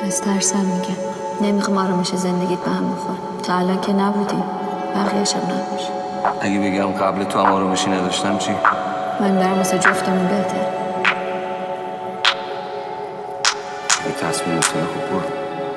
از ترسم میگم نمیخوام آرامش زندگیت به هم بخور. تا الان که نبودیم، بقیه شب نباش. اگه بگم قبل تو هم آرامشی نداشتم چی؟ من دارم واسه جفتمون بهتر. یه تصمیم میتونه خوب برو.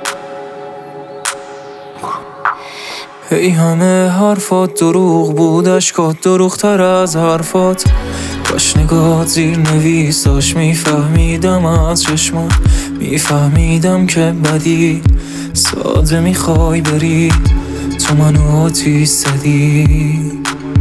ای همه حرفات دروغ بود، اشکات دروغتر از حرفات. باش نگات زیر نویساش میفهمیدم از چشمات، میفهمیدم که بدی ساده میخوای بری، تو منو آتیش زدی.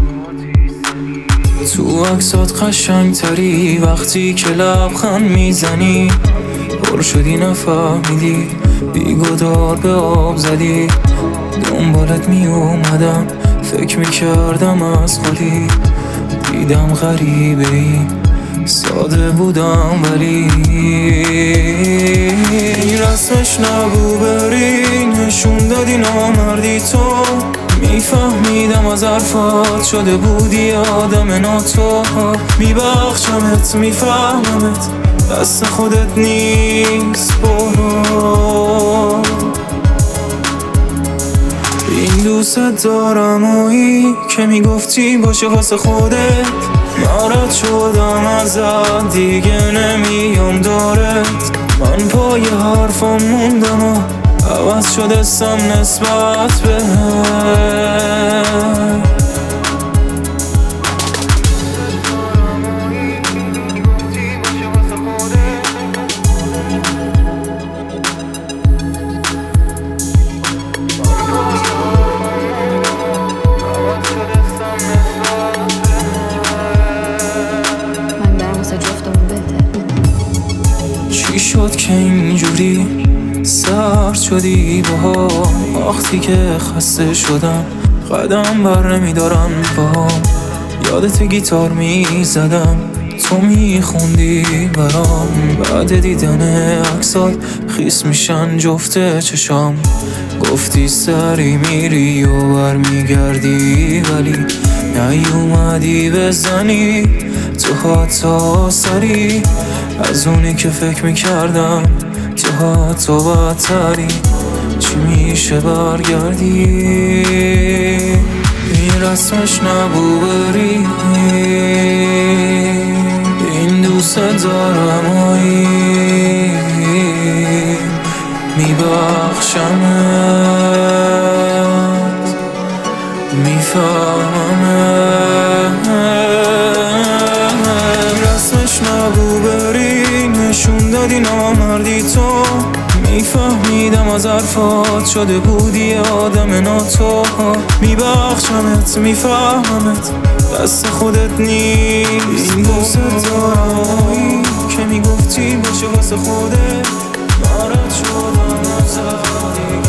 تو عکسات قشنگ تری وقتی که لبخند میزنی، پر شدی نفهمیدی بیگدار به آب زدی. دنبالت می اومدم فکر میکردم از خالی، دیدم غریبه ای ساده بودم ولی رسمش نبو بری، نشون دادی نامردی تو. میفهمیدم از حرفات شده بودی آدم ناتو. میبخشمت میفهممت دست خودت نیست برو. این دوست دارم اویی که میگفتی باشه واسه خودت، ناراحت شدم ازت دیگه نمیام دارت. من پای حرفم موندم و عوض شده سم نسبت بهت. چی شد که اینجوری سرد شدی باها؟ وقتی که خسته شدم قدم بر نمیدارم باهم. یادت گیتار میزدم تو میخوندی برام، بعد دیدن عکسات خیس میشن جفت چشام. گفتی سری میری و برمیگردی ولی نیومدی بزنی تو حتی سری از اونی که فکر میکردم. تو حتی بدتری چی میشه برگردی؟ این رسمش نبو بری، این دوست دارم اویی میبخشمت میفهممت. رسمش نبو بری، نشون دادی نامردی تو. میفهمیدم از حرفات شده بودی آدم ناتو. میبخشمت میفهممت دست خودت نیست. این دوست دارم که میگفتی باشه واسه خودت، ناراحت شدم ازت.